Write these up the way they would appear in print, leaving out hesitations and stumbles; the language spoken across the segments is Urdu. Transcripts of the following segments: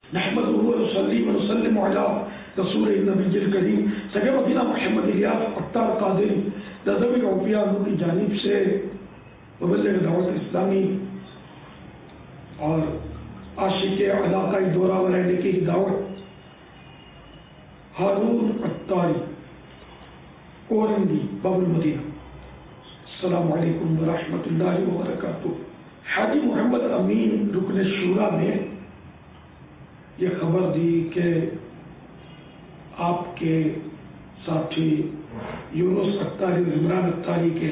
نحمده ونصلي ونسلم على رسول النبی الکریم سگے مدینہ محمد الیاس اختار قادری نظمی عوفیہ انہوں کی جانب سے مبلغ دعوت اسلامی اور عاشق علاقائی دورہ رہنے کی دعوت ہارون عطاری اورنگی باب المدینہ. السلام علیکم ورحمۃ اللہ وبرکاتہ. حاجی محمد امین رکن شورا نے یہ خبر دی کہ آپ کے ساتھی یونس عطاری اور عمران عطاری کے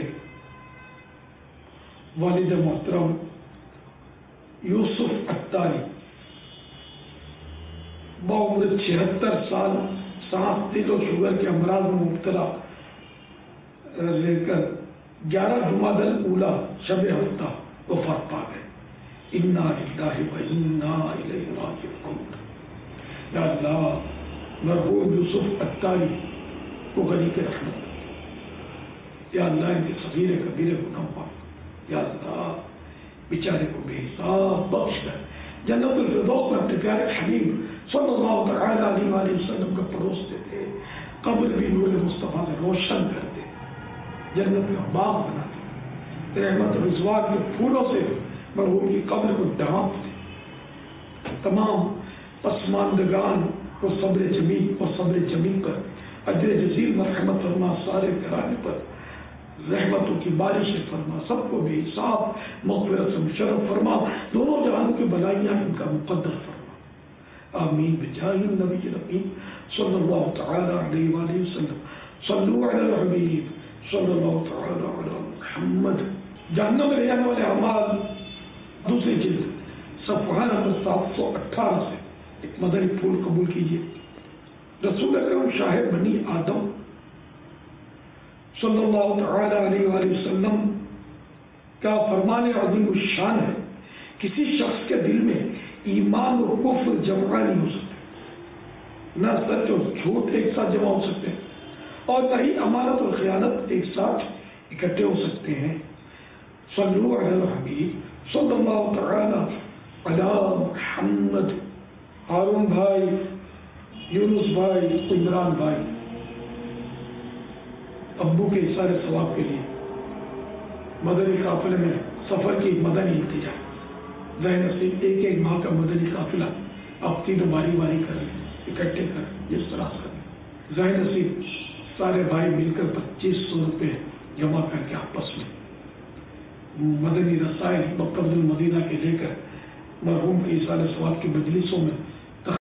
والد محترم یوسف عطاری بعمر 76 سال سانس دل و شوگر کے امراض میں مبتلا لے کر 11 جمادی الاولیٰ شب ہفتہ وفات پا گئے. انا للہ و انا الیہ راجعون. یا اللہ مرحوم یوسف عطاری کو غنی کے رحمت، یا اللہ ان کے صغیر کبیر گناہ معاف، یا اللہ بیچارے کو بے حساب بخش کر جنت الفردوس میں اپنے پیارے حبیب صلی اللہ تعالی علیہ وآلہ وسلم کا پروستے تھے. قبر بھی نور مصطفیٰ سے روشن کر دے، جنت کا باغ بنا دے، رحمت رضوان کے پھولوں سے مرحوم کی قبر کو ڈھانپ دے. تمام پسماندگان کو صبر جمیل اور صبر جمیل پر اجر جزیل مرحمت فرما، سارے گھرانے پر رحمتوں کی بارش فرما، سب کو بے حساب مغفرت سے مشرف فرما، دونوں جہانوں کی بلائیاں ان کا مقدر فرما. آمین بجاہ النبی الامین صلی اللہ تعالی علیہ وآلہ وسلم. صلو علی الحبیب صلی اللہ تعالی علی محمد. جہنم میں لے جانے والے اعمال دوسری جلد صفحہ نمبر 718 سے ایک مدنی پھول قبول کیجیے. رسول اکرم شاہ بنی آدم صلی اللہ تعالی علیہ وآلہ وسلم کا فرمان عظیم الشان ہے، کسی شخص کے دل میں ایمان اور کفر جمع نہیں ہو سکتے، نہ سچ اور جھوٹ ایک ساتھ جمع ہو سکتے ہیں، اور نہ ہی امانت اور خیانت ایک ساتھ اکٹھے ہو سکتے ہیں. صلو علی الحبیب صلی اللہ تعالی علی محمد. ہارون بھائی، یونس بھائی، عمران بھائی، ابو کے اثار ثواب کے لیے مدنی قافلے میں سفر کی مدنی التجا، ذہن سے ایک ایک ماہ کا مدنی قافلہ آپ تینوں باری باری کریں، اکٹھے کریں، جس طرح کریں. ذہن نصیب سارے بھائی مل کر 2500 روپے جمع کر کے آپس میں مدنی رسائل مکتبۃ المدینہ کے لے کر مرحوم کی اثار ثواب کی مجلسوں میں